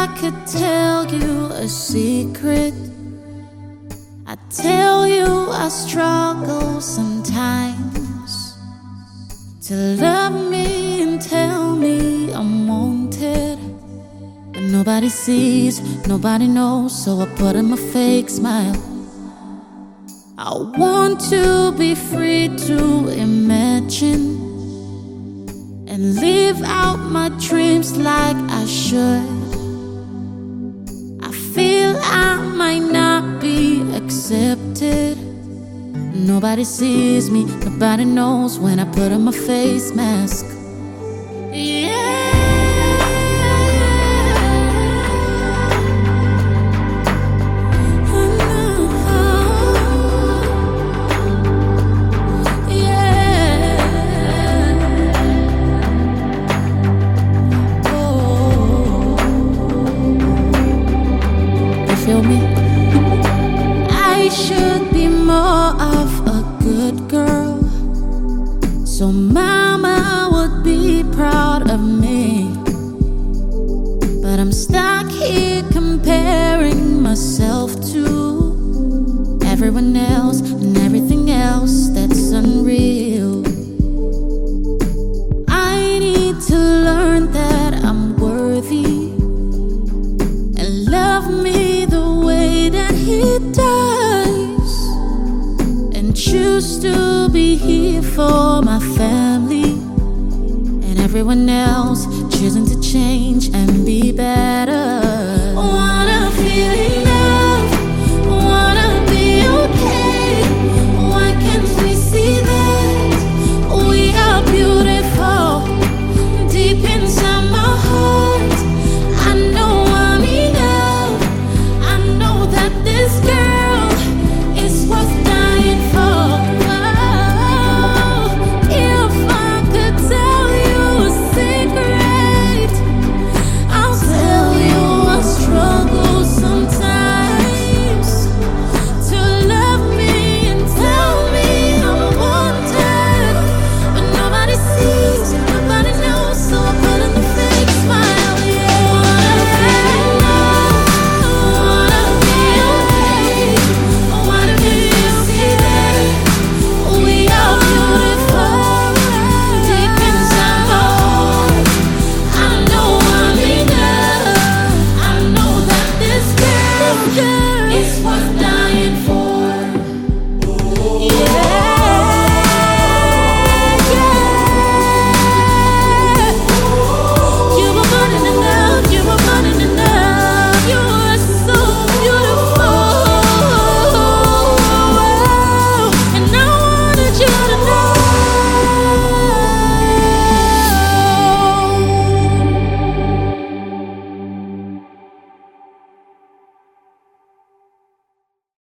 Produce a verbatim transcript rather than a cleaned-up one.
I could tell you a secret, I tell you I struggle sometimes to love me and tell me I'm wanted. But nobody sees, nobody knows, so I put on a fake smile. I want to be free to imagine and live out my dreams like I should. I feel I might not be accepted. Nobody sees me, nobody knows when I put on my face mask. Yeah. Feel me? I should be more of a good girl, so mama would be proud of me. But I'm stuck here comparing myself to everyone else and everything else that's unreal. I need to learn that I'm worthy and love me he does, and choose to be here for my family and everyone else choosing to change and be better. Wanna feel